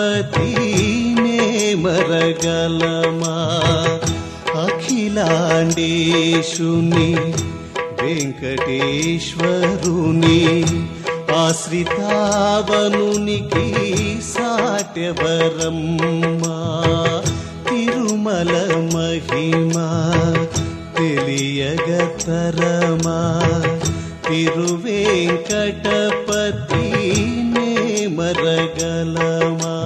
నే మరగలమా అఖిలాండేశుని వెంకటేశ్వరుని ఆశ్రితావనునికి సాటెవరమ్మా తిరుమల మహిమా తెలియగతరమా తిరువేంకటపతి నే మరగలమా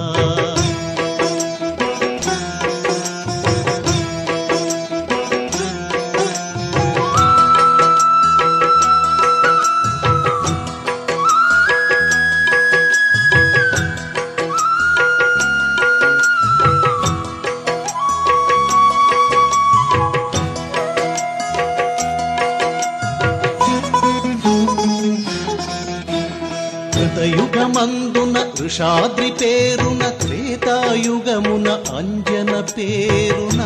యుగమందున వృషాద్రి పేరున త్రేతాయుగమున అంజన పేరున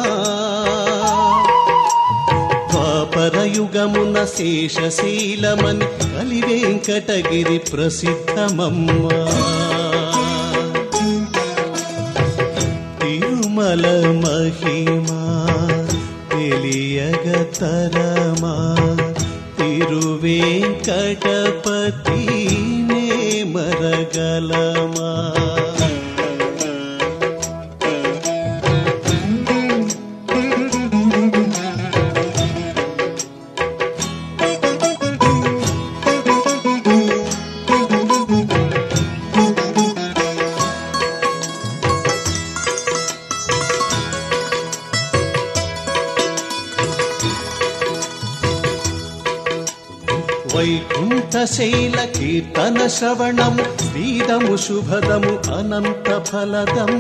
ద్వాపరయుగమున శేషశీలమని కలివెంకటగిరి ప్రసిద్ధమమ్మా తిరుమల మహిమా తెలియగతరమా తిరువేంకటపతి నే మరగలమా వైకుంఠశైల కీర్తన శ్రవణము శ్రీదము శుభదము అనంత ఫలదం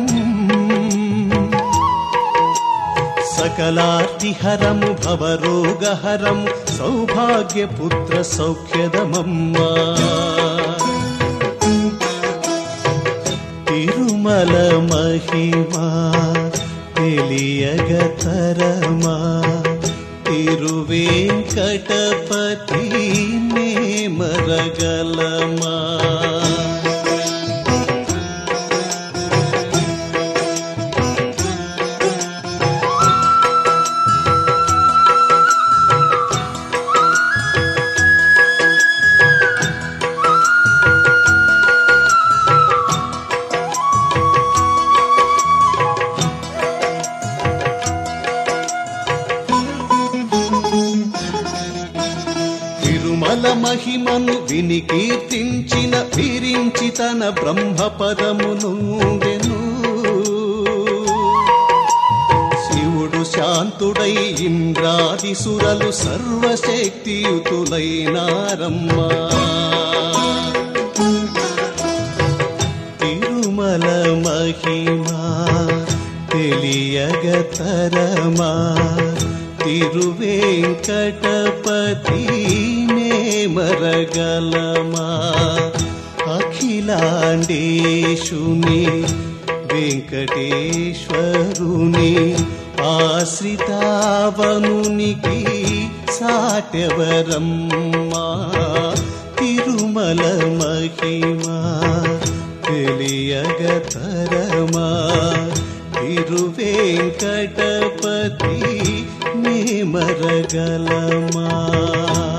సకలార్తిహరము భవరోగహరము సౌభాగ్యపుత్ర సౌఖ్యదమమ్మా తిరుమల మహిమా తెలియగతరమా తిరువేంకటపతి నే మరగలమా తిరుమల మహిమను విని కీర్తించిన విరించి తన బ్రహ్మపదమునుండెను శివుడు శాంతుడై ఇంద్రాదిసురలు సర్వశక్తియుతులైనారమ్మా తిరుమల మహిమా తెలియగతరమా తిరువేంకటపతి నే మరగలమా అఖిలాండేశుని వెంకటేశ్వరుని ఆశ్రితావనునికి సాటెవరమ్మా తిరుమల మహిమా తెలియగతరమా తిరువేంకటపతి నే మరగలమా